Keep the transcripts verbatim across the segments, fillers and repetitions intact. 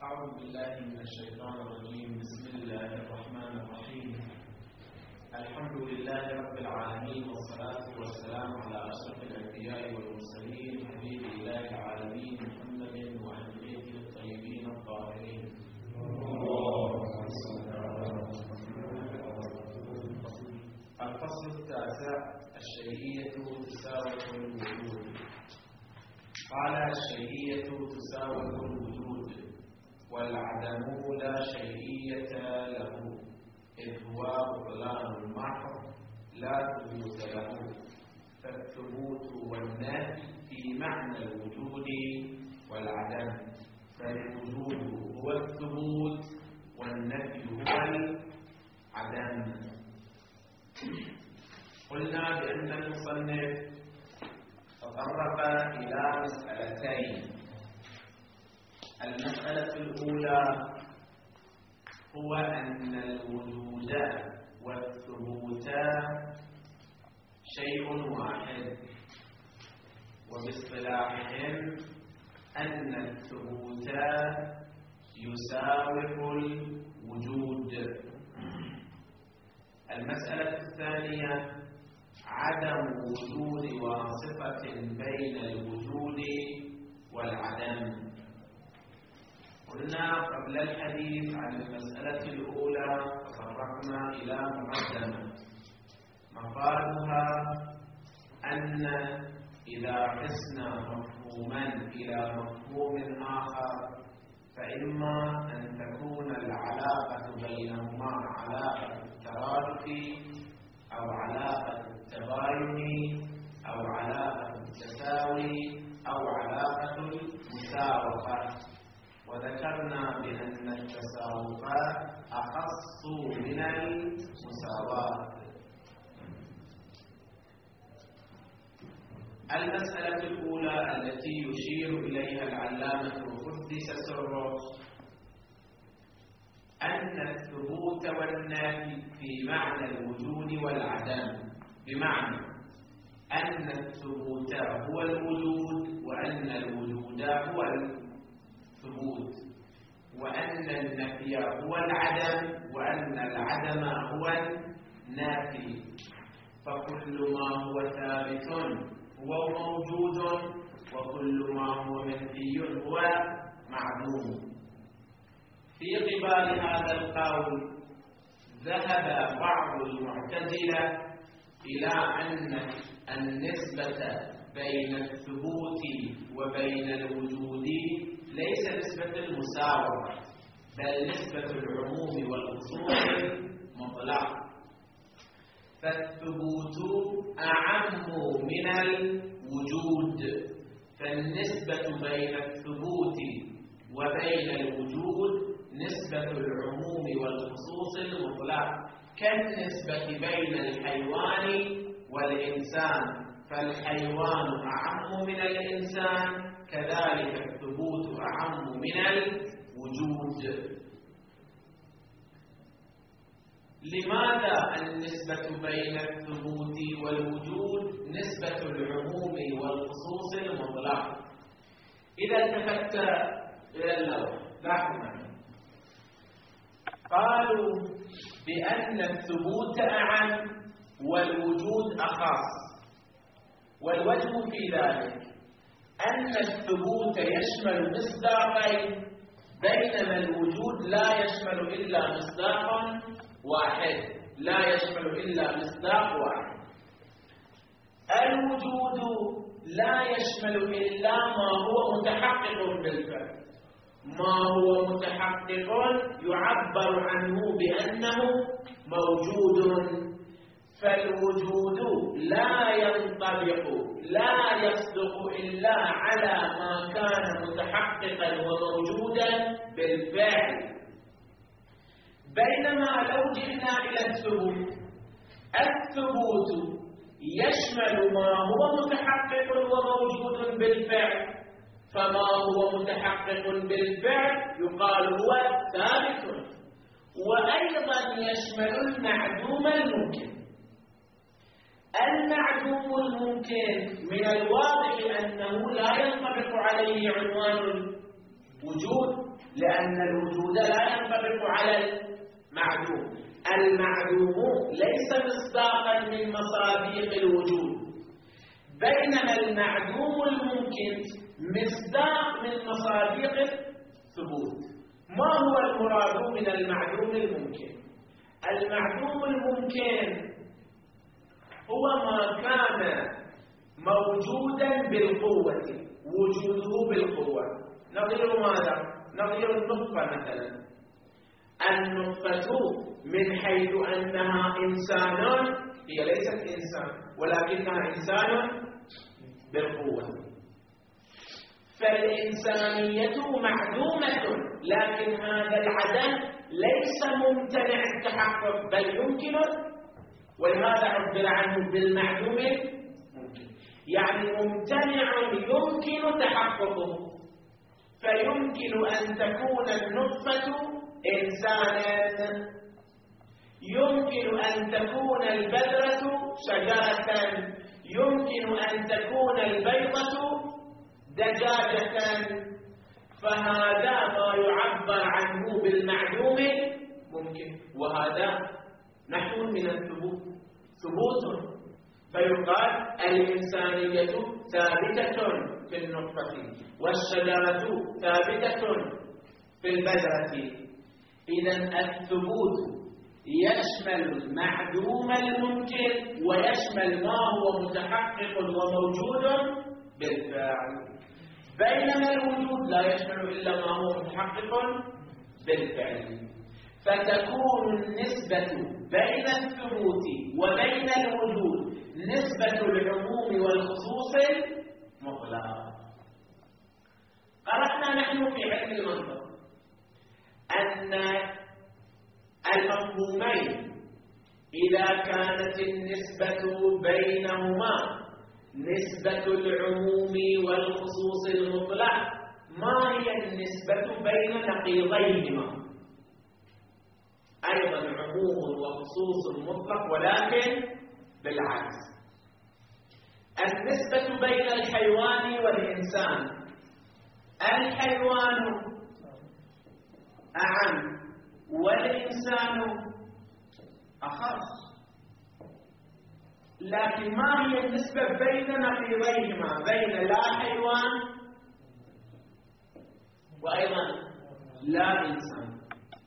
أعوذ بالله من الشيطان الرجيم. بسم الله الرحمن الرحيم. الحمد لله رب العالمين، والصلاة والسلام على أشرف الأنبياء والمرسلين، حبيب الله العالمين محمد وأهل بيته الطيبين الطاهرين. الفصل التاسع: الشيئية تساوي الوجود. قال: الشيئية تساوي الوجود، والعدم لا شيئية له، إذ هو بطلان محض لا ثبوت له. فالثبوت والنفي في معنى الوجود والعدم، فالوجود هو الثبوت والنفي هو العدم. قلنا بأن المصنف تطرق إلى مسألتين. المسألة الأولى هو أن الوجود والثبوت شيء واحد، وباصطلاحهم أن الثبوت يساوي الوجود. المسألة الثانية عدم وجود واسطة بين الوجود والعدم. قلنا قبل الحديث عن المسألة الأولى تطرقنا إلى مقدمة مفادها أن إذا قسنا مفهوما إلى مفهوم آخر، فإما أن تكون العلاقة بينهما علاقة الترادف أو علاقة التباين أو علاقة التساوي أو علاقة المساوقة. وذكرنا بأن التساوق أخص من المساواة. المسألة الأولى التي يشير إليها العلامة قدس سره أن الثبوت والنفي في معنى الوجود والعدم، بمعنى أن الثبوت هو الوجود وأن الوجود هو الثبوت، وأن النفي هو العدم وأن العدم هو النافي. فكل ما هو ثابت هو موجود، وكل ما هو منفي هو معدوم. في قبال هذا القول ذهب بعض المعتزلة إلى أن النسبة بين الثبوت وبين الوجود ليس نسبة المساومة، بل نسبة العموم والخصوص المطلق. فالثبوت أعم من الوجود، فالنسبة بين الثبوت وبين الوجود نسبة العموم والخصوص المطلق، كالنسبة بين الحيوان والإنسان، فالحيوان أعم من الإنسان، كذلك الثبوت أعم من الوجود. لماذا النسبة بين الثبوت والوجود نسبة العموم والخصوص المطلق؟ إذا التفت إلى اللوح لاحظ معي، قالوا بأن الثبوت أعم والوجود أخص، والوجه في ذلك أن الثبوت يشمل مصداقين، بينما الوجود لا يشمل إلا مصداق واحد، لا يشمل إلا مصداق واحد. الوجود لا يشمل إلا ما هو متحقق بالفعل، ما هو متحقق يعبر عنه بأنه موجود. فالوجود لا ينطبق لا يصدق إلا على ما كان متحققا وموجودا بالفعل. بينما لو جئنا إلى الثبوت، الثبوت يشمل ما هو متحقق وموجود بالفعل، فما هو متحقق بالفعل يقال هو ثابت، وأيضا يشمل المعدوم الممكن. المعدوم الممكن من الواضح أنه لا ينطبق عليه عنوان وجود، لأن الوجود لا ينطبق على المعدوم. المعدوم ليس مصداقا من مصادق الوجود، بينما المعدوم الممكن مصداق من مصادق الثبوت. ما هو المراد من المعدوم الممكن؟ المعدوم الممكن هو ما كان موجودا بالقوة، وجوده بالقوة. نظير ماذا؟ نظير النطفة مثلا. النطفة من حيث أنها إنسان، هي ليست إنسان ولكنها إنسان بالقوة. فالإنسانية معدومة، لكن هذا العدم ليس ممتنع التحقق بل يمكن، ولهذا عبر عنه بالمعدوم ممكن، يعني ممتنع يمكن تحققه. فيمكن أن تكون النطفة إنسانا، يمكن أن تكون البذرة شجرة، يمكن أن تكون البيضة دجاجة. فهذا ما يعبر عنه بالمعدوم ممكن، وهذا نحو من الثبوت، ثبوت. فيقال الإنسانية ثابتة في النطفة، والشجرة ثابتة في البذرة. إذن الثبوت يشمل المعدوم الممكن ويشمل ما هو متحقق وموجود بالفعل، بينما الوجود لا يشمل إلا ما هو متحقق بالفعل. فتكون النسبة بين الثبوت وبين الوجود نسبة العموم والخصوص المطلق. قرأنا نحن في علم المنطق أن المفهومين إذا كانت النسبة بينهما نسبة العموم والخصوص المطلق، ما هي النسبة بين نقيضيهما؟ أيضا عموم وخصوص مطلق، ولكن بالعكس. النسبة بين الحيوان والإنسان، الحيوان أعم والإنسان أخص، لكن ما هي النسبة بين نقيضيهما، بين لا حيوان وأيضا لا إنسان؟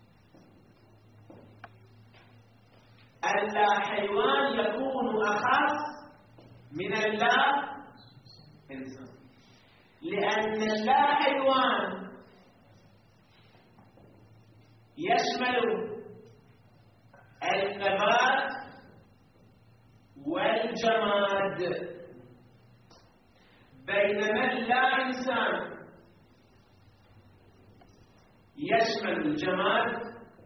اللا حيوان يكون أخص من اللا إنسان، لأن اللا حيوان يشمل النبات والجماد، بينما اللا إنسان يشمل الجماد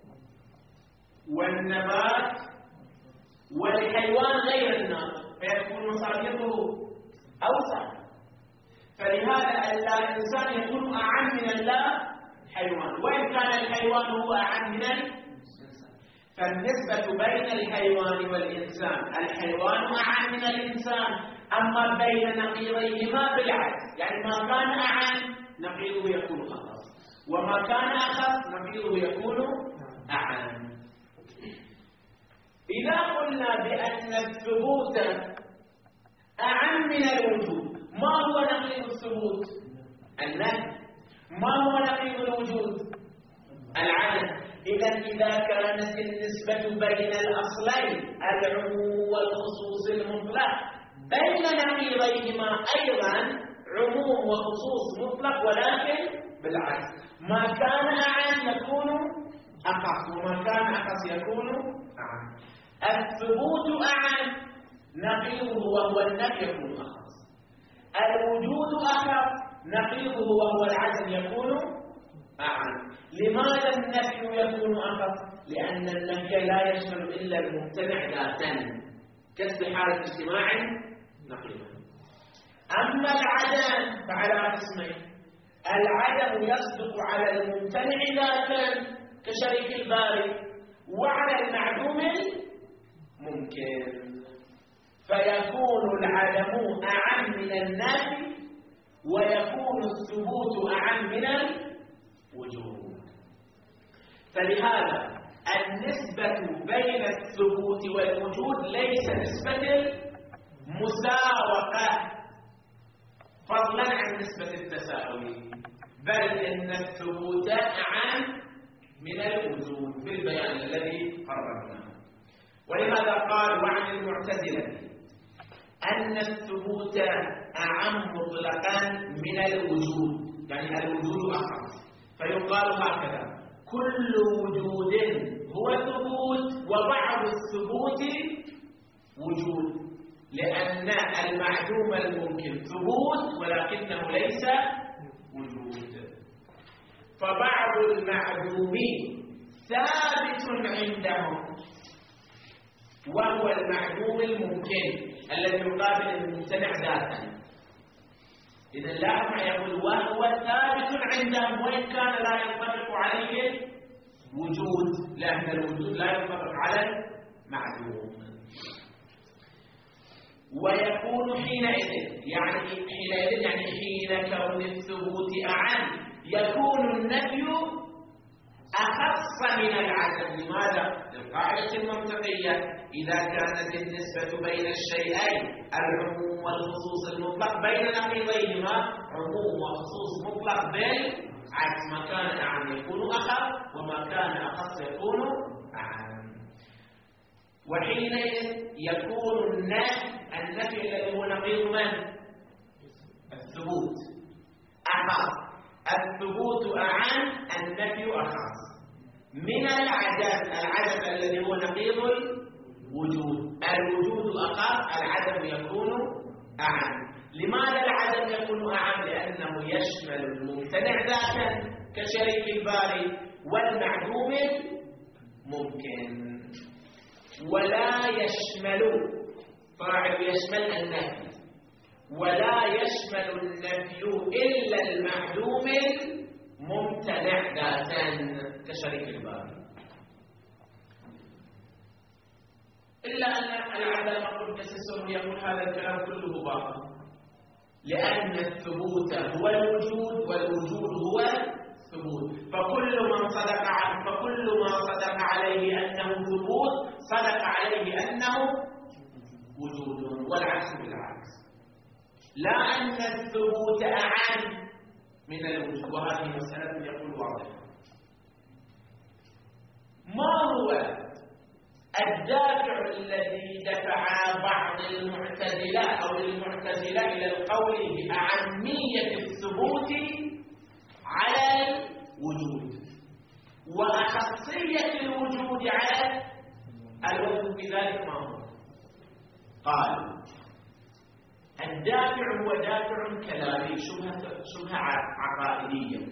والنبات والحيوان غير الناطق، فيكون مصادقه أوسع. فلهذا اللا إنسان يكون أعم من اللا حيوان، وإن كان الحيوان هو أعم من الإنسان. فالنسبة بين الحيوان والإنسان، الحيوان أعم من الإنسان، أما بين نقيضيهما بالعكس، يعني ما كان أعم نقيضه يكون أخص، وما كان أخص نقيضه يكون أعم. إذا قلنا بأن الثبوت أعم من الوجود، ما هو نقيض الثبوت؟ النفي. ما هو نقيض الوجود؟ العدم. إذا إذا كانت النسبة بين الأصلين العموم والخصوص المطلق بين نقيضيهما أيضا عموم وخصوص مطلق، ولكن بالعكس، ما كان أعم يكون أخص، وما كان أخص يكون أعم. الثبوت أعم نقيضه وهو النفي يكون أخص، الوجود أخص نقيضه وهو العدم يكون أعم. لماذا النفي يكون أخص؟ لأن النفي لا يشمل إلا الممتنع ذاتا، كاستحالة اجتماع نقيضا. أما العدم فعلى قسمين، العدم يصدق على الممتنع ذاتا كشريك الباري، وعلى المعدوم ممكن. فيكون العدم أعم من النفي، ويكون الثبوت أعم من فلهذا النسبة بين الثبوت والوجود ليس نسبة المساوقة فضلا عن نسبة التساوي، بل إن الثبوت أعم من الوجود بالبيان الذي قررناه. ولهذا قال وعن المعتزلة أن الثبوت أعم مطلقا من الوجود، يعني الوجود أخص، فيقال هكذا: كل وجود هو ثبوت وبعض الثبوت وجود، لأن المعدوم الممكن ثبوت ولكنه ليس وجود. فبعض المعدومين ثابت عندهم وهو المعدوم الممكن الذي يقابل الممتنع ذاتا. إذا لا يقول وهو ثابت عندهم وإن كان لا ينطبق عليه وجود، لأن الوجود لا ينطبق على المعدوم. ويكون حينئذ، يعني حينئذ يعني حين كون الثبوت أعم، يكون النفي أخص من العدم. لماذا؟ للقاعدة المنطقية: إذا كانت النسبة بين الشيئين العموم والخصوص المطلق بين نقيضيهما عموم وخصوص مطلق بالعكس، ما كان أعم يكون أخف وما كان أخص يكون أعم. وحينئذ يكون النفي النفي الذي هو نقيض من؟ الثبوت أخف. الثبوت أعم، النفي أخص من العدم. العدم الذي هو نقيض الوجود، الوجود أخف، العدم يكون أعم. لماذا العدم يكون أعم؟ لأنه يشمل الممتنع ذاتا كشريك الباري والمعدوم ممكن، ولا يشمل فاعل يشمل النفي، ولا يشمل النفي إلا المعدوم الممتنع ذاتا كشريك الباري. إلا أن العدم قد تسسه يقول هذا الكلام كله باطل، لأن الثبوت هو الوجود والوجود هو الثبوت. فكل من صدق عنه فكل ما صدق عليه أنه ثبوت صدق عليه أنه وجود، والعكس بالعكس. لا أن الثبوت أعم من الوجود، وهذه مسألة يقول واضحة. ما هو الدافع الذي دفع بعض المعتزلة أو المعتزلة إلى القول بأعمية الثبوت على الوجود وأخصية الوجود على الوجود؟ بذلك ما هو؟ قال الدافع هو دافع كلامي، شبهة شبهة عقائدية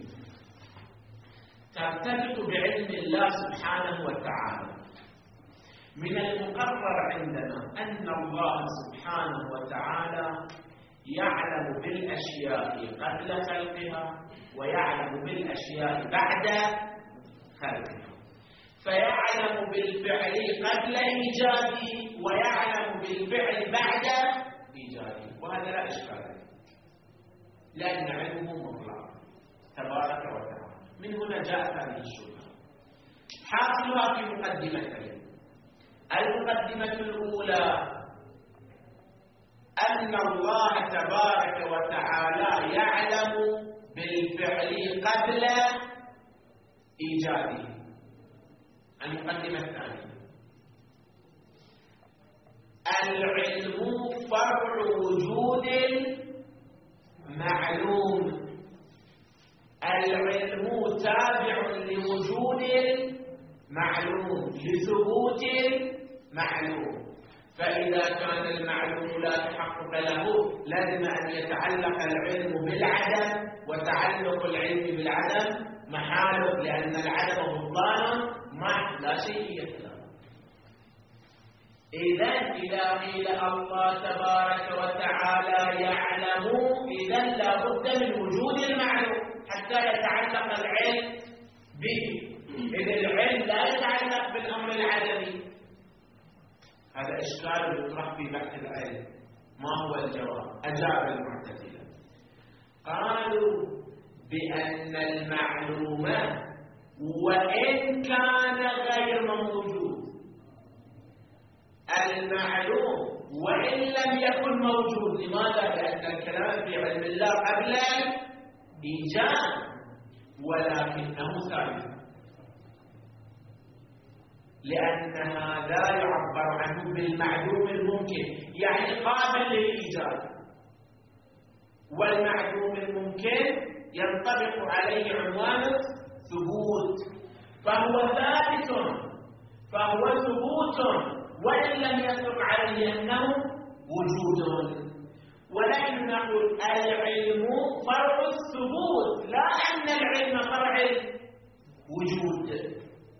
ترتبط بعلم الله سبحانه وتعالى. من المقرر عندنا أن الله سبحانه وتعالى يعلم بالأشياء قبل خلقها ويعلم بالأشياء بعد خلقها، فيعلم بالفعل قبل إيجاده ويعلم بالفعل بعد إيجاده، وهذا لا إشكال عليه لأن علمه مطلق تبارك وتعالى. من هنا جاءت هذه الشبهة. حاصلها في مقدمتين. المقدمة الأولى أن الله تبارك وتعالى يعلم بالفعل قبل إيجاده. المقدمة الثانية: العلم فرع وجود معلوم، العلم تابع لوجود معلوم لثبوت معلوم. فإذا كان المعلوم لا تحقق له لازم أن يتعلق العلم بالعدم، وتعلق العلم بالعدم محال، لأن العدم بطلان محض لا شيئية له. إذا إذا قيل الله تبارك وتعالى يعلم، إذا لا بد من وجود المعلوم حتى يتعلق العلم به. إذا العلم لا يتعلق بالأمر العدمي. هذا إشكال يطرح في بحث العلم. ما هو الجواب؟ أجاب المعتزلة قالوا بأن المعلوم وإن كان غير موجود. المعلوم وإن لم يكن موجود. لماذا؟ لأن الكلام في علم الله قبل الإيجاد، ولكنه ثابت، لأن هذا يعبر عنه بالمعلوم الممكن، يعني قابل للإيجاد. والمعلوم الممكن ينطبق عليه عنوان ثبوت، فهو ثابت، فهو ثبوت، وإن لم يطلق عليه أنه وجود. ونحن نقول العلم فرع الثبوت، لا أن العلم فرع الوجود.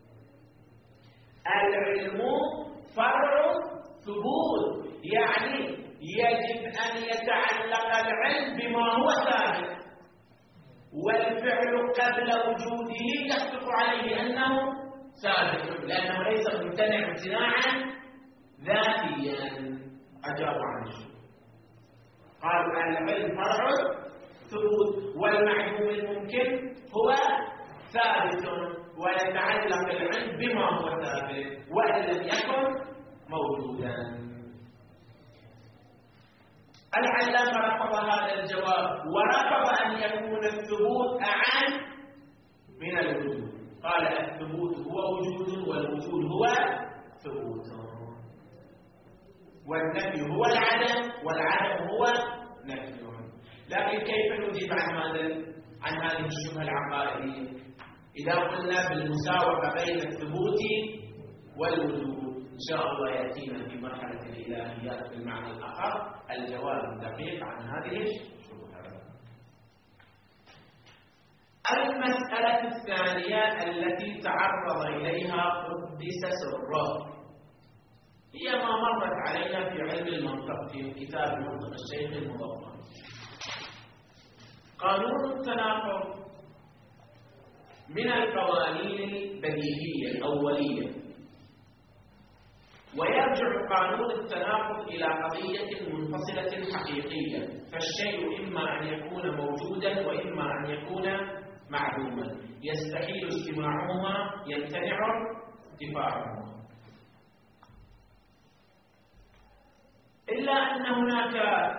العلم فرع ثبوت، يعني يجب أن يتعلق العلم بما هو ثابت، والفعل قبل وجوده يصدق عليه أنه ثابت، لأنه ليس ممتنع امتناعا ذاتيا. أجابوا عن الشيء، قالوا أن العلم فرع ثبوت، والمعلوم الممكن هو ثابت، ويتعلق العلم بما هو ثابت وإن لم يكن موجودا. العلامة رفض هذا الجواب، ورفض أن يكون الثبوت أعم من الوجود. قال الثبوت هو وجود، والوجود هو ثبوت، والنفي هو العدم، والعدم هو نفي. لكن كيف نجيب عن هذا عن هذه الشبهة العقائدية إذا قلنا بالمساومة بين الثبوت والوجود؟ إن شاء الله يأتينا في مرحلة الإلهيات بالمعنى الآخر الجواب الدقيق عن هذه الشبهة. المسألة الثانية التي تعرض إليها قدس سره هي ما مرت علينا في علم المنطق في كتاب منطق الشيخ المظفر. قانون التناقض من القوانين البديهية الأولية، ويرجع قانون التناقض إلى قضية منفصلة حقيقية، فالشيء إما أن يكون موجودا وإما أن يكون معدوما، يستحيل اجتماعهما، يمتنع ارتفاعهما. إلا أن هناك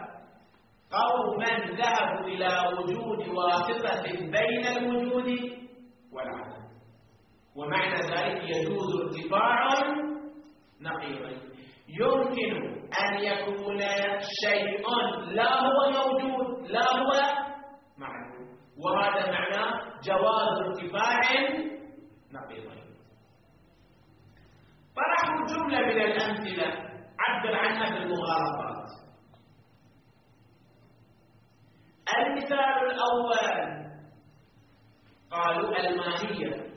قوما ذهبوا إلى وجود واسطة بين الوجود والعدم، ومعنى ذلك يجوز ارتفاع نقيضا. يمكن أن يكون شيء لا هو موجود لا هو معلوم، وهذا معناه جواز ارتفاع نقيضا. طرحوا جملة من الأمثلة عبر عنها بالمغالطات. المثال الأول قالوا الماهية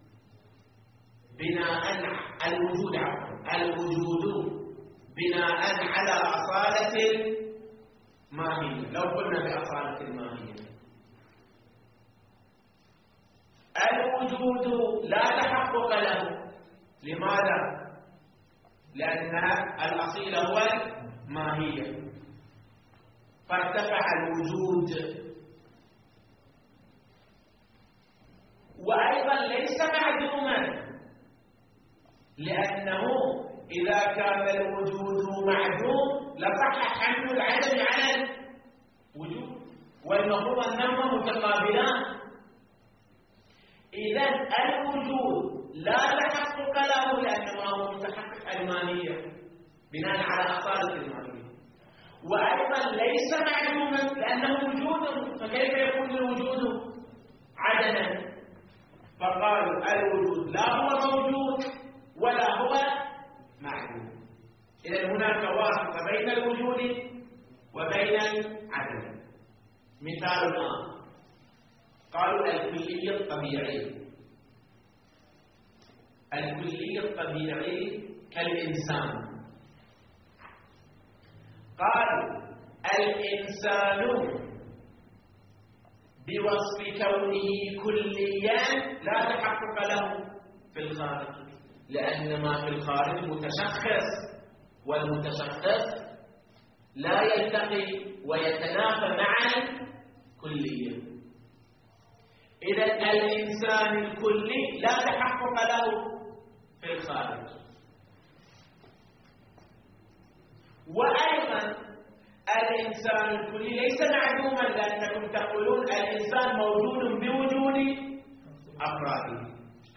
بناء الوجود الوجود بناء على أصالة الماهية. لو قلنا بأصالة الماهية، الوجود لا تحقق له. لماذا؟ لأنها الأصيل هو الماهية، فارتفع الوجود. وأيضا ليس معدوما، لأنه إذا كان الوجود معدوم لصح حمل العدم على الوجود، والمفروض أنهما متقابلان. إذا الوجود لا تحقق له لأنه هو متحقق المانية بناء على أصالة المانية، وأيضا ليس معدوما لأنه وجود، فكيف يكون الوجود عدما؟ فقالوا الوجود لا هو موجود ولا هو معدوم. إذا هناك واسطة بين الوجود وبين العدم. مثال الآن قالوا الكلي الطبيعي. الكلي الطبيعي كالإنسان. قالوا الإنسان بوصف كونه كليا لا تحقق له في الخارج، لأن ما في الخارج متشخص، والمتشخص لا يلتقي ويتنافى مع الكلية. إذا الإنسان الكلي لا تحقق له في الخارج. وأيضا الإنسان الكلي ليس معدوما، لأنكم تقولون الإنسان موجود بوجود أفراده،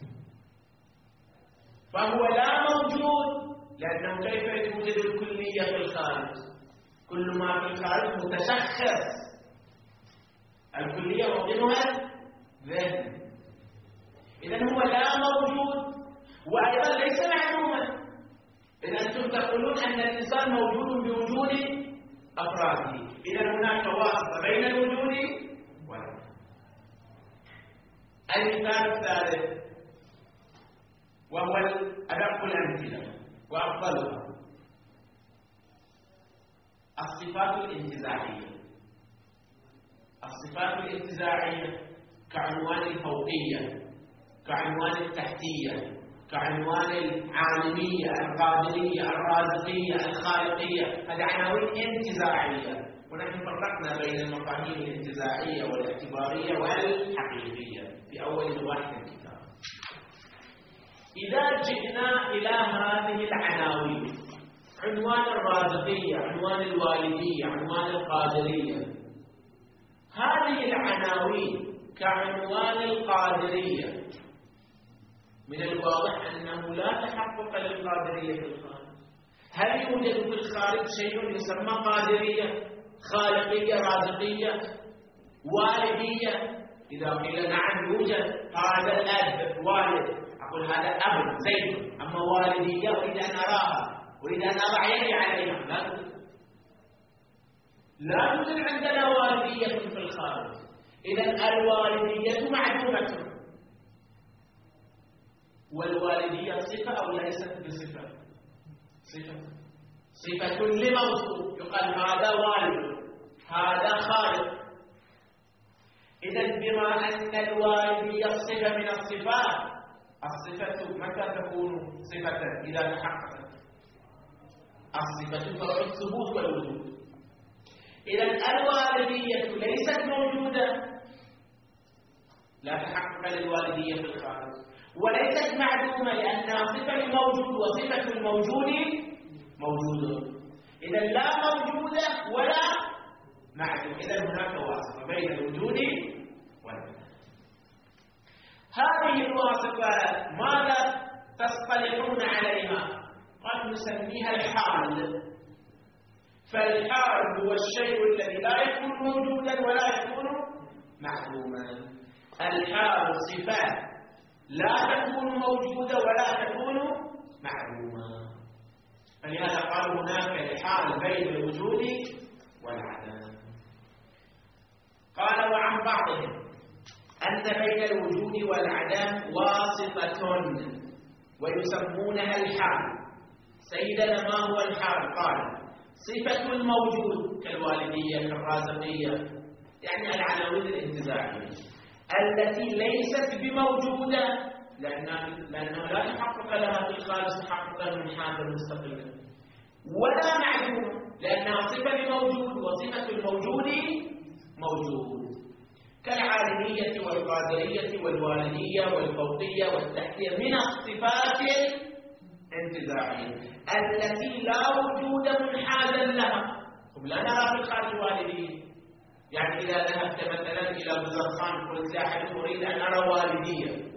فهو لا موجود، لأنه كيف توجد الكلية في الخارج؟ كل ما في الخارج متشخص، الكلية موطنها ذهن. إذن هو لا موجود وأيضا ليس معدوما. إذا أنتم تقولون أن الإنسان موجود بوجود أفراده، إذا هناك واسطة بين الوجود والعدم. المثال الثالث وهو أدق الأمثلة وأفضلها الصفات الانتزاعية. الصفات الانتزاعية كعنوان الفوقية، كعنوان التحتية، كعنوان العالمية، القادرية، الرازقية، الخالقية، هذه عناوين انتزاعية. ونحن فرقنا بين المفاهيم الانتزاعية والاعتبارية والحقيقية في أول مباحث الكتاب. إذا جئنا إلى هذه العناوين، عنوان الرازقية، عنوان الوالدية، عنوان القادرية، هذه العناوين كعنوان القادرية من الواضح أنه لا تحقق للقادرية في الخارج. هل يوجد في الخارج شيء يسمى قادرية، خالقية، رازقية، والدية؟ إذا قيل نعم يوجد، هذا الأب والد، أقول هذا أب زيد، أما والدية أريد أن أراها، أريد أن أضع يدي عليها، لا توجد. لا توجد عندنا والدية في الخارج. إذن الوالدية معدومة. والوالدية صفة أو ليست بصفة؟ صفة. صفة لموصوف، يقال هذا والد، هذا خالق. إذن بما أن الوالدية صفة من الصفات، الصفة متى تكون صفة؟ إذا تحققت. الصفة فرع الثبوت والوجود. إذن الوالدية ليست موجودة، لا تحقق للوالدية في الخارج، وليست معدومة لأنها صفة الموجود، وصفة الموجود موجود. إذا لا موجودة ولا معدوم، إذا هناك واسطة بين الوجود والعدم. هذه الواسطة ماذا تصطلحون عليها؟ قد نسميها الحال. فالحال هو الشيء الذي لا يكون موجودا ولا يكون معدوما. الحال صفات لا تكون موجودة ولا تكون معلومة، فلهذا قال هناك الحال بين الوجود والعدم. قال وعن بعضهم أن بين الوجود والعدم واسطة ويسمونها الحال. سيدنا ما هو الحال؟ قال صفة الموجود كالوالدية كالرازقية، يعني العناوين الانتزاعية التي ليست بموجودة لأنه لا تحقق لها في الخارج تحققا من حاجة مستقلة، ولا معدومة لأنها صفة لموجود، وصفة الموجود موجود، كالعالمية والقادرية والوالدية والفوقية والتحتية من الصفات الانتزاعية التي لا وجود منحازا لها. لا نرى في الخارج والدية، يعني إذا ذهبت مثلا إلى بزرخان قلت لاحد أريد أن أرى والدية،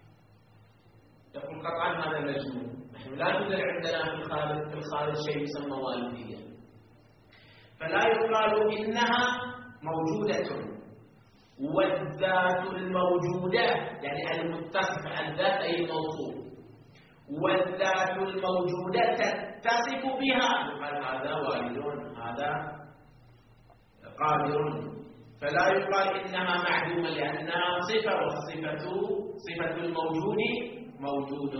تقول قطعا هذا مجنون، نحن لا يوجد عندنا في الخارج في الخارج شيء يسمى والدية، فلا يقال إنها موجودة. والذات الموجودة يعني المتصفة، الذات أي الموصوف، والذات الموجودة تتصف بها، يقال هذا والد هذا قادر، فلا يقال إنها معدومة لأنها صفة، والصفة صفة الموجود موجود.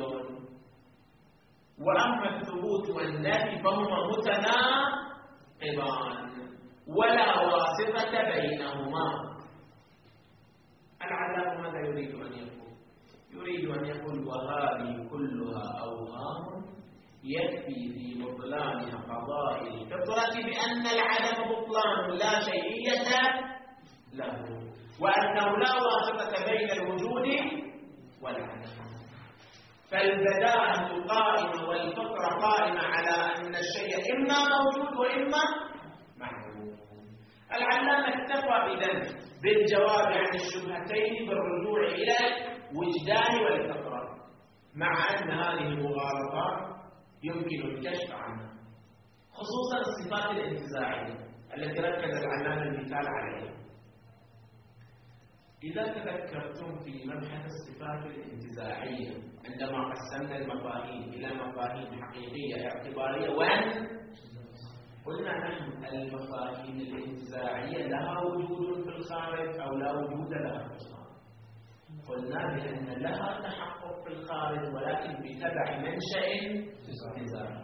وأما الثبوت والنفي فهما متناقضان ولا واسطة بينهما. العلامة ماذا يريد أن يقول؟ يريد أن يقول وهذه كلها أوهام يكفي في بطلانها قضاء الفطرة بأن العدم بطلان لا شيئية له. وأنه لا واسطة بين الوجود والعدم. فالبداهة قائمة والفطرة قائمة على أن الشيء إما موجود وإما معدوم. العلامة اكتفى إذن بالجواب عن الشبهتين بالرجوع إلى الوجدان والفطرة، مع أن هذه المغالطات يمكن الكشف عنها، خصوصا الصفات الانتزاعية التي ركز العلامة المثال عليها. إذا تذكرتم في مبحث الصفات الانتزاعية عندما قسمنا المفاهيم إلى مفاهيم حقيقية اعتبارية وأن قلنا نحن المفاهيم الانتزاعية لها وجود في الخارج أو لا وجود لها في الخارج. قلنا بأن لها تحقق في الخارج ولكن بتبع منشأ انتزاعي.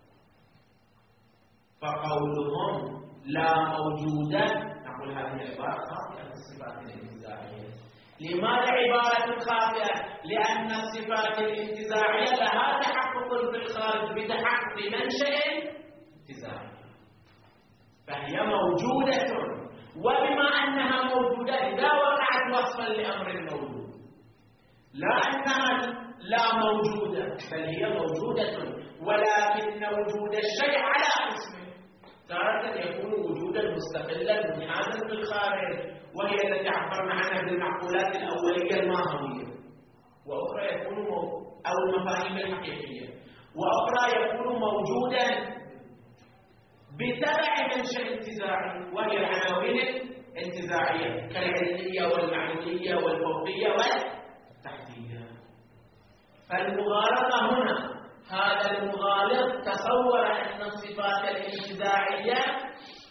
فقولهم لا موجودة نقول هذه عبارة خاطئة في الصفات الانتزاعية. لماذا عبارة خاطئة؟ لأن الصفات الانتزاعية لها تحقق في الخارج بتحقق منشأ انتزاعي، فهي موجودة، وبما أنها موجودة إذا وقعت وصفا لأمر موجود، لا أنها لا موجودة بل هي موجودة، ولكن وجود الشيء على اسمه. تارة يكون وجودا مستقلا منحازا في الخارج، وهي التي عبرنا عنها بالمعقولات الأولية الماهوية، وأخرى يكون مو... أو المفاهيم الحقيقية، وأخرى يكون موجودا بتبع منشأ انتزاعي، وهي العناوين الانتزاعية كالعلمية والمعنوية والفوقية والتحتية. فالمغالطة هنا، هذا المغالط تصور أن الصفات الانتزاعية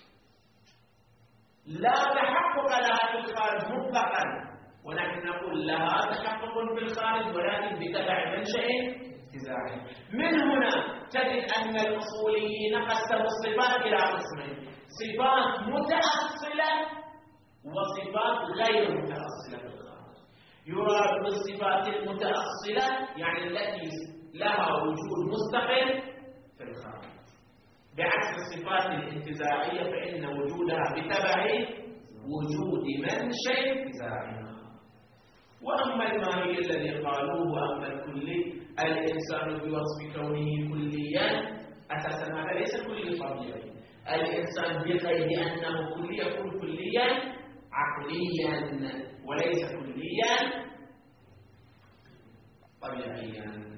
لا تحقق لها في الخارج مطلقا، ونحن نقول لها تحقق في الخارج ولكن بتبع منشأ انتزاعي. من هنا تجد أن الأصوليين قسموا الصفات إلى قسمين: صفات متأصلة وصفات غير متأصلة في الخارج. يراد بالصفات المتأصلة يعني التي لها وجود مستقل في الخارج، بعكس الصفات الانتزاعية فإن وجودها بتبع وجود منشأ انتزاعي. وأما الماهي الذي قالوه وأما الكلي، الإنسان بوصف كونه كليا، أساسا هذا ليس كلي طبيعي. الإنسان بقيد أنه كلي يكون كليا عقليا وليس كليا طبيعيا.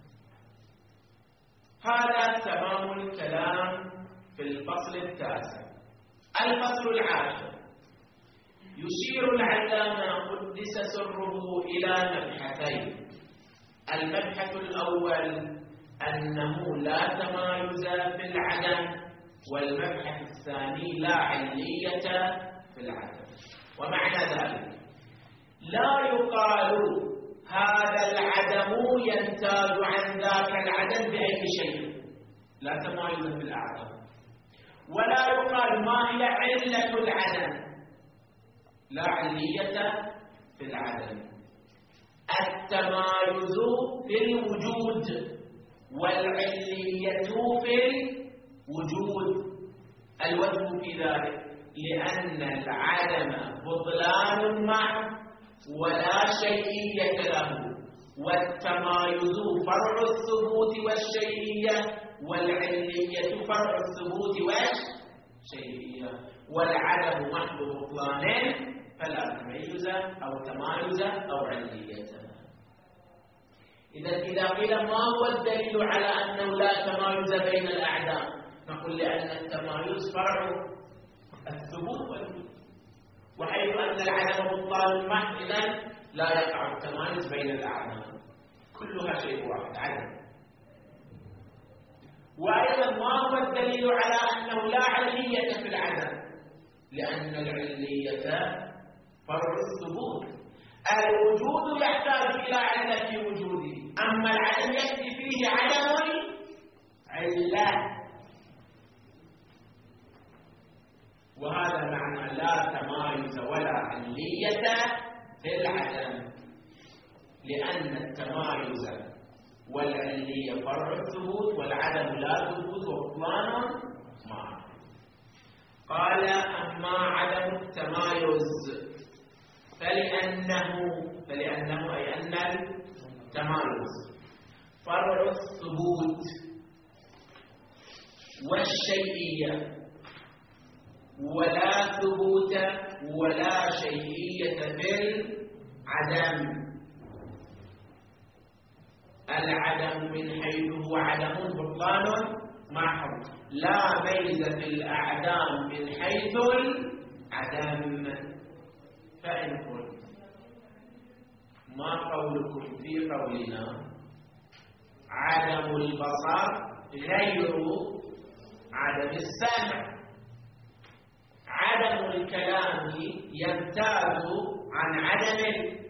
هذا تمام الكلام في الفصل التاسع. الفصل العاشر يشير العلامة قدس سره إلى مبحثين: المبحث الأول أنه لا تمايز في العدم، والمبحث الثاني لا علية في العدم. ومعنى ذلك لا يقال هذا العدم ينتاج عن ذاك العدم بأي شيء، لا تمايز في العدم، ولا يقال ما هي علة العدم، لا علية في العدم. التمايز في الوجود والعلية في الوجود. الوجه في ذلك لأن العدم بطلان محض ولا شيئية له، والتمايز فرع الثبوت والشيئية، والعلية فرع الثبوت والشيئية، والعدم محض بطلان فلا تميز أو تمايز أو علية. إذا إذا قيل ما هو الدليل على أنه لا تمايز بين الأعدام، نقول لأن التمايز فرع الثبوت والوجود، وحيث أن العدم بطلان محض إذن لا يقع التمايز بين الأعدام، كلها شيء واحد عدم. وأيضا ما هو الدليل على أنه لا علية في العدم؟ لأن العلية فرع الثبوت. الوجود يحتاج إلى علة في وجوده، أما العدم يأتي فيه عدم علة. وهذا معنى لا تمايز ولا علية في العدم، لأن التمايز والعلية فرع الثبوت، والعدم لا ثبوت وبطلان معه. قال: أما عدم التمايز فلأنه فلأنه أي أن التمايز فرع الثبوت والشيئية، ولا ثبوت ولا شيئية في العدم. العدم من حيث هو عدم بطلان محض، لا ميز في الأعدام من حيث العدم. فإن قلت ما قولكم في قولنا عدم البصر غير عدم السمع؟ عدم الكلام يمتاز عن عدم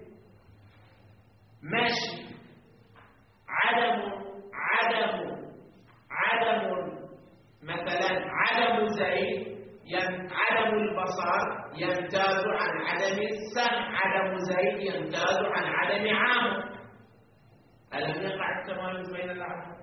المشي. عدم عدم عدم مثلا عدم زيد عدم البصر يمتاز عن عدم السمع، عدم زيد يمتاز عن عدم عامر. ألم يقع التمايز بين الأعدام؟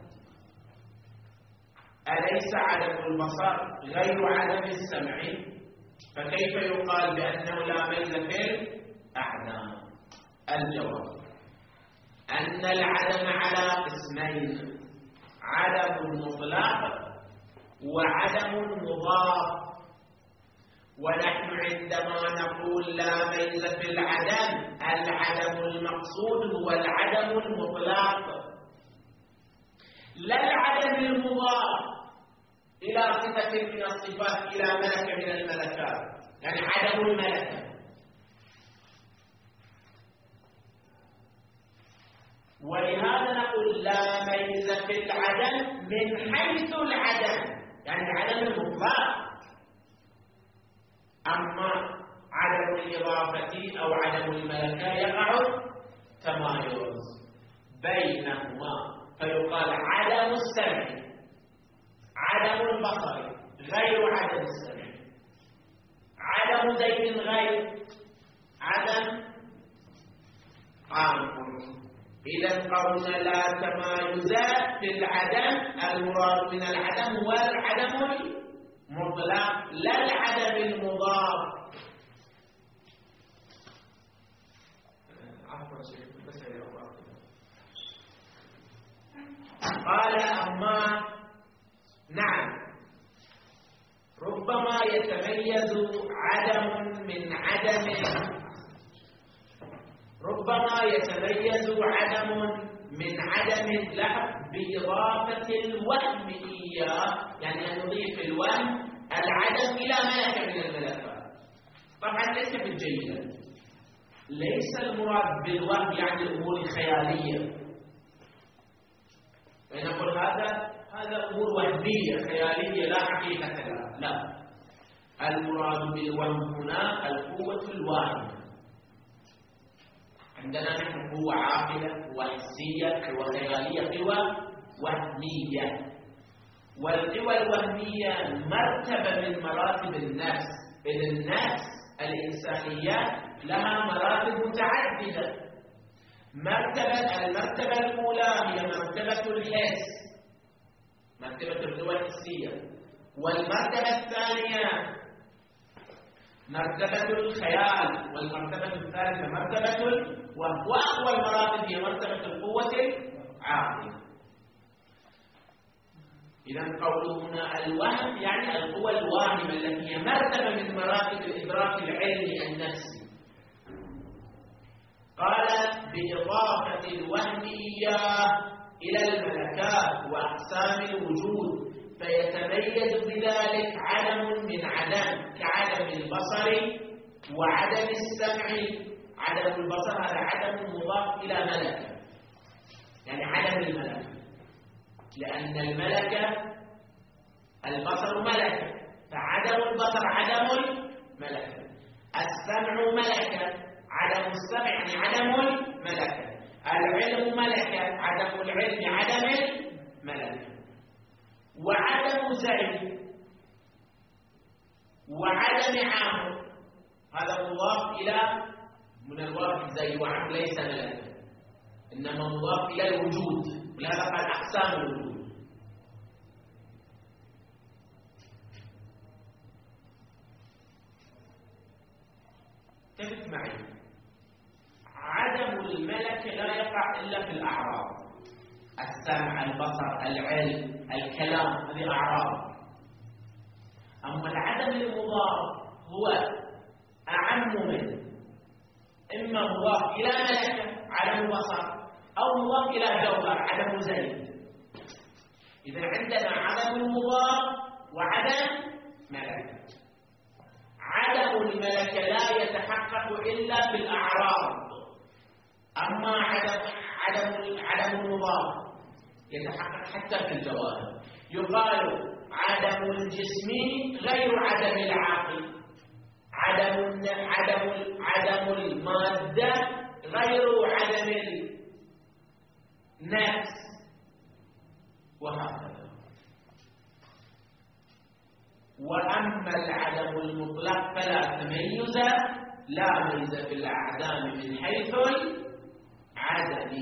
أليس عدم البصر غير عدم السمع؟ فكيف يقال بأنه لا ميز في الأعدام؟ الجواب أن العدم على قسمين: عدم مطلق وعدم مضاف. ونحن عندما نقول لا ميز في العدم، العدم المقصود هو العدم المطلق، لا العدم المضاف إلى صفة من الصفات، إلى ملكة من الملكات، يعني عدم الملكة. ولهذا نقول لا ميز في العدم من حيث العدم، يعني العدم المطلق. أما عدم الإضافة أو عدم الملكة يقع تمايز بينهما، فيقال عدم السمع عدم البصر غير عدم السمع، عدم زيد غير عدم عامر. إذا قولنا لا تمايز في العدم، المراد من العدم هو العدم المطلق لا العدم المضاف. قال أما نعم ربما يتميز عدم من عدم، ربما يتميز عدم من عدم له بإضافة الوهم إياه، يعني أن نضيف الوهم العدم إلى ملكة من الملكات. طبعا ليس بالجيدة، ليس المراد بالوهم يعني الأمور الخيالية، فنقول هذا هذا أمور وهمية خيالية لا حقيقة لها، لا، المراد بالوهم هنا القوة الواهمة. عندنا نحن قوة عاقلة وحسية وخيالية، قوة وهمية، والقوى الوهمية مرتبة من مراتب النفس، إذ النفس الإنسانية لها مراتب متعددة. مرتبة المرتبة الأولى هي مرتبة الحس، مرتبة القوى الحسية، والمرتبة الثانية مرتبة الخيال، والمرتبة الثالثة مرتبة الوهم، وأقوى المراتب هي مرتبة القوة العاقلة. إذا قوله هنا الوهم يعني القوى الواهمة التي هي مرتبة من مراتب الإدراك العلمي النفسي. قال بإضافة الوهم إياه إلى الملكات وأقسام الوجود، فيتميز بذلك عدم من عدم كعدم البصر وعدم السمع. عدم البصر هذا عدم مضاف إلى ملكة، يعني عدم الملكة، لأن الملكة البصر ملكة، فعدم البصر عدم الملكة. السمع ملكة، عدم السمع يعني عدم الملكة. العلم ملكة، عدم العلم عدم الملكة. وعدم زيد وعدم عامر هذا مضاف إلى من الواقع زيد وعامر ليس ملكة، إنما مضاف إلى الوجود، ولهذا قال أقسام الوجود. اتفق معي تقع إلا في الأعراض: السمع، البصر، العلم، الكلام، هذه أعراض. أما العدم المضاف هو أعم منه، إما مضاف إلى ملكة عدم بصر، أو مضاف إلى جوهر عدم زيد. إذا عندنا عدم المضاف وعدم ملكة. عدم الملكة لا يتحقق إلا في الأعراض، أما عدم عدم عدم المضاف يتحقق حتى في الجوهر. يقال عدم الجسم غير عدم العقل، عدم عدم عدم المادة غير عدم النفس، وهكذا. وأما العدم المطلق فلا تميز، لا ميز في الأعدام من حيث العدم.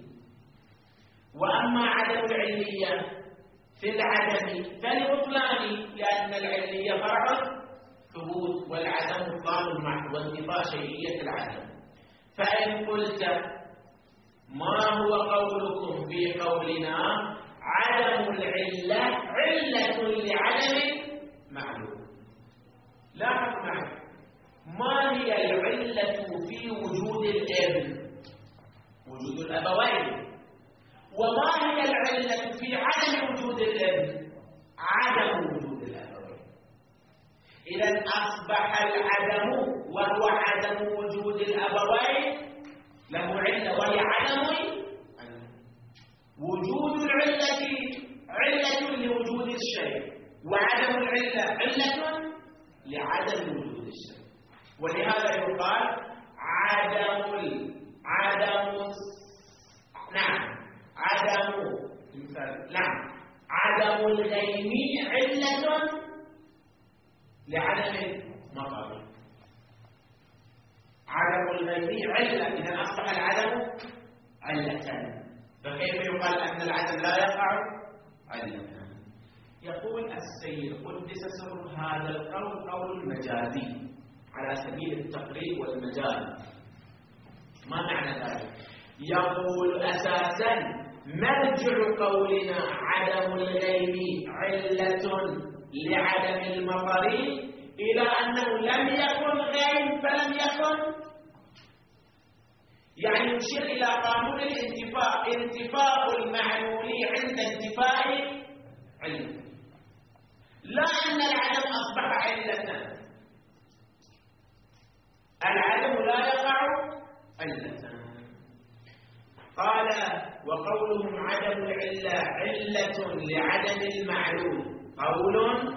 وأما عدم العلية في العدم فلبطلان، لأن العلية فرع ثبوت، والعدم بطلان المحض وانتفاء شيئية العدم. فإن قلت ما هو قولكم في قولنا عدم العلة علة لعدم معلوم؟ لاحظ معي، ما هي العلة في وجود الابن؟ وجود الأبوين. وما هي العلة في عدم وجود الابن؟ عدم وجود الأبوين. إذا أصبح العدم وهو عدم وجود الأبوين له علة، وهي عدم وجود العلة علة لوجود الشيء، وعدم العلة علة لعدم وجود الشيء. ولهذا يقال عدم عدم نعم عدم نعم عدم الغيم علة لعدم المطر. عدم الغيم علة، إذا أصبح العدم علة، فكيف يقال أن العدم لا يقع علة؟ يقول السيد قدس سر هذا القول قول مجازي على سبيل التقريب والمجاز. ما معنى ذلك؟ يقول أساسا مرجع قولنا عدم الغيم علة لعدم المطر إلى أنه لم يكن غيم فلم يكن، يعني يشير إلى قانون الانتفاء، انتفاء المعلول عند انتفاء علة، لا أن العدم أصبح علة. العدم لا يقع علة. قال وقولهم عدم العلة علة لعدم المعلول قول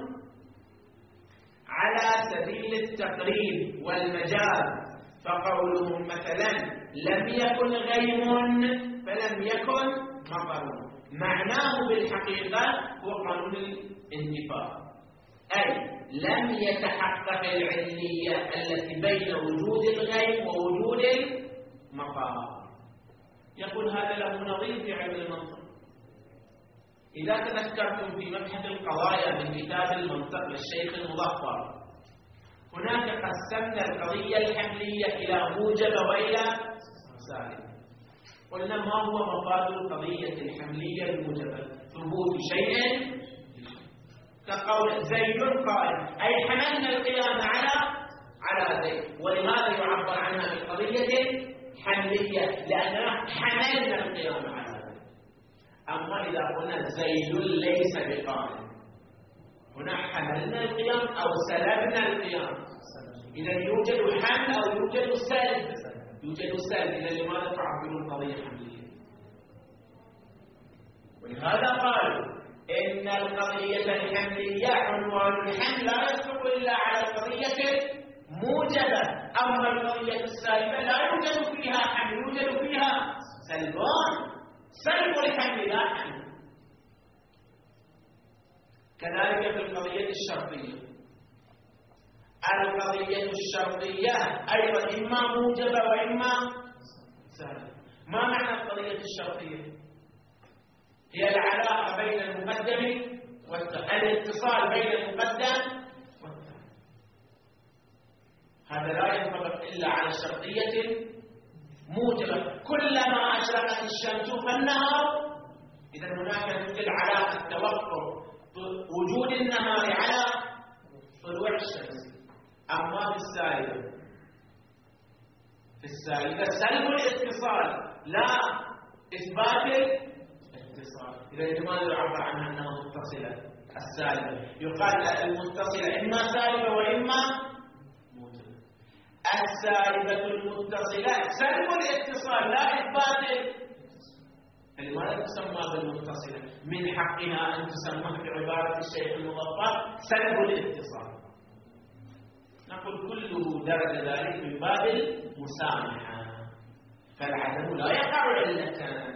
على سبيل التقريب والمجاز. فقولهم مثلا لم يكن غيم فلم يكن مطر، معناه بالحقيقة هو قانون الانتفاء، أي لم يتحقق العلية التي بين وجود الغيم ووجود المطر. يقول هذا له نظير في علم المنطق. إذا تذكرتم في مبحث القضايا من كتاب المنطق للشيخ المظفر، هناك قسمنا القضية الحملية إلى موجبة وإلى سالب. قلنا ما هو مفاد القضية الحملية الموجبة؟ ثبوت شيء كقول زيد قائم، أي حملنا القيام على على زيد، ولماذا يعبر عنها بالقضية حملية؟ لأننا حملنا القيام على زيد. أما إذا قلنا زيد ليس بقائم، هنا حملنا القيام أو سلبنا القيام. إذا يوجد حمل أو يوجد سلب، يوجد سلب. إذا لماذا تعبرون القضية حملية؟ ولهذا قالوا إن القضية الحملية عنوان الحمل لا يصدق إلا على القضية موجبة، أما القضية السالبة لا يوجد فيها حمل، يوجد فيها سلبان، سلب الحمل لا حمل. كذلك في القضية الشرطية، القضية الشرطية أيضا إما موجبة وإما سالبة. ما معنى القضية الشرطية؟ هي العلاقة بين المقدم والتالي، الاتصال بين المقدم والتالي. هذا لا ينطبق إلا على الشرطية موجبة. كلما أشرقت الشمس فالنهار، إذا هناك مثل علاقة توقف وجود النهار على طلوع الشمس. أما في السالبة، في السالبة سلب الاتصال لا إثبات الاتصال. إذا لماذا يعبر عنها أنها متصلة؟ السالبة يقال المتصلة إما سالبة وإما موجبة. السالبة المتصلة سلب الاتصال لا إثبات. فلماذا تسمى بالمتصلة؟ من حقها أن تسمى بعبارة الشيخ المظفر سلب الاتصال. نقول كله درج ذلك من باب المسامحة، فالعدم لا يقع علة.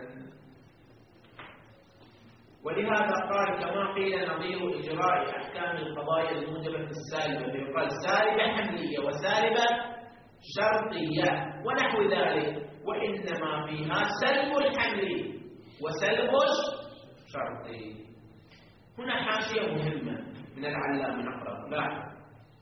ولهذا قال كما قيل نظير إجراء أحكام القضايا الموجبة السالبة، يقال سالبة حملية وسالبة شرطية ونحو ذلك، وإنما فيها سلب الحمل وسلب الشرطي. هنا حاشية مهمة من العلامة نقرأ. لا،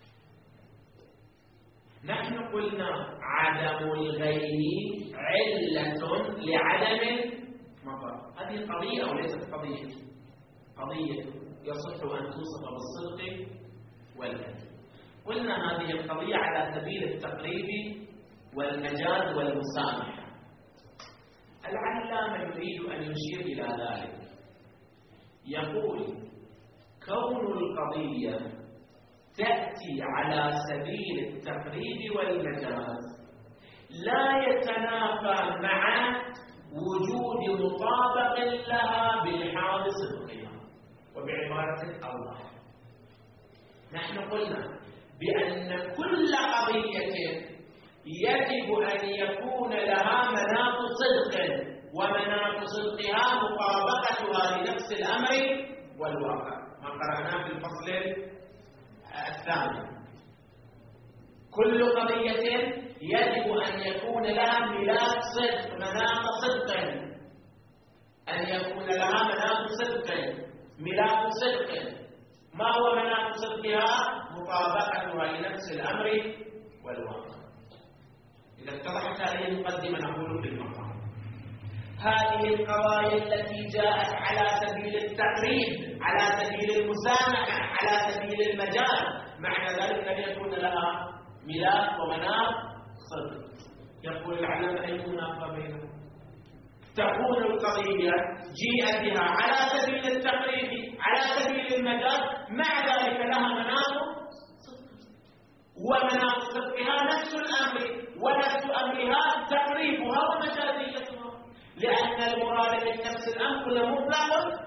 نحن قلنا عدم الغيب علة لعدم مطر. هذه قضية أو ليست قضية؟ قضية يصح أن توصف بالصدق والكذب. قلنا هذه القضية على سبيل التقريب والمجاز والمسامحة. العلامة يريد أن يشير إلى ذلك، يقول كون القضية تأتي على سبيل التقريب والمجاز لا يتنافى مع وجود مطابق لها بالحال صدقها. وبعبارة الله، نحن قلنا بأن كل قضية يجب أن يكون لها مناط صدق، ومناط صدقها مطابقتها لنفس الأمر والواقع، ما قرأناه في الفصل الثاني. كل قضية يجب أن يكون لها ملاك صدق، مناط صدق، أن يكون لها مناط صدق، ملاك صدق. ما هو مناط صدقها؟ مطابقتها لنفس الأمر والواقع. إذا اتضحت هذه المقدمة نقول في المقام هذه القضايا التي جاءت على سبيل التقريب، على سبيل المسامحة، على سبيل المجال، معنى ذلك أن يكون لها ملاك ومناط صدق. يقول العلامة أي منافى بينهم؟ تكون القضية جيء بها على سبيل التقريب، على سبيل المجال، مع ذلك لها مناط صدق، ومناط صدقها نفس الأمر، ونفس أمرها تقريبها ومجازيتها، لأن المراد من نفس الأمر كل مطلق.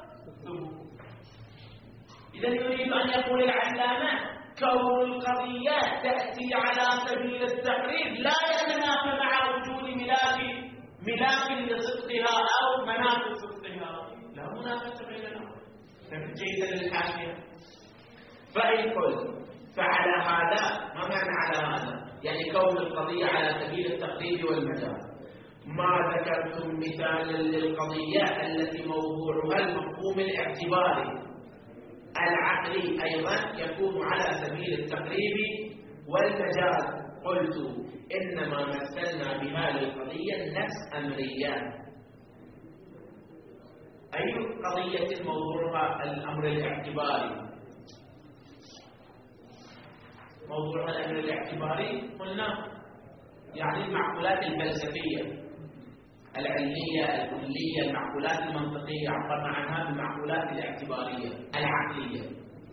إذا يريد أن يقول العلامة كون القضيات تأتي على سبيل التقريب لا يتنافى مع وجود ملاك ملاك لصدقها أو مناط صدقها، لا منافسة بينهما. جيدا للحاشية. فإن قلت فعلى هذا، ما معنى على هذا؟ يعني كون القضية على سبيل التقريب والمجال. ما ذكرتم مثالا للقضية التي موضوعها المفهوم الاعتباري العقلي أيضا يكون على سبيل التقريب والمجال، قلت إنما مثلنا بهذه القضية نفس أمرية. أي قضية موضوعها الأمر الاعتباري؟ موضوعها الأمر الاعتباري قلنا يعني المعقولات الفلسفية العلمية الكلية، المعقولات المنطقية عبرنا عنها بالمعقولات الاعتبارية العقلية.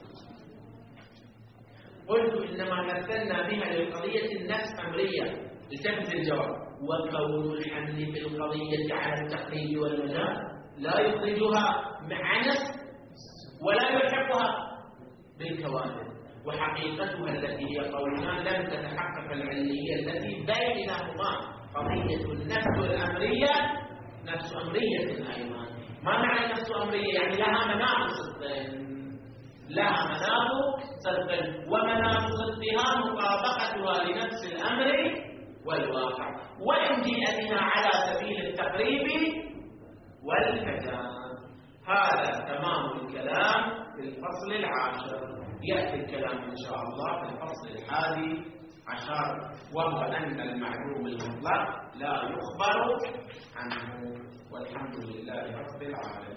قلت إنما مثلنا بها للقضية النفس أمرية. التفت الجواب، وكون الحمل في القضية على التقريب والمجال لا يخرجها مع نفس ولا يلحقها بالكوادر، وحقيقتها التي هي قولنا لم تتحقق العلية التي بينهما. قضية النفس والأمرية نفس أمرية أيضا. ما معنى نفس أمرية؟ يعني لها مناط صدق، لها مناط صدق، ومناط صدقها مطابقتها لنفس الأمر والواقع، وإن جيء بها على سبيل التقريب والمجال. هذا تمام الكلام في الفصل العاشر. يأتي الكلام إن شاء الله في الفصل الحادي عشر، وهو أن المعلوم المطلق لا يخبر عنه. والحمد لله رب العالمين.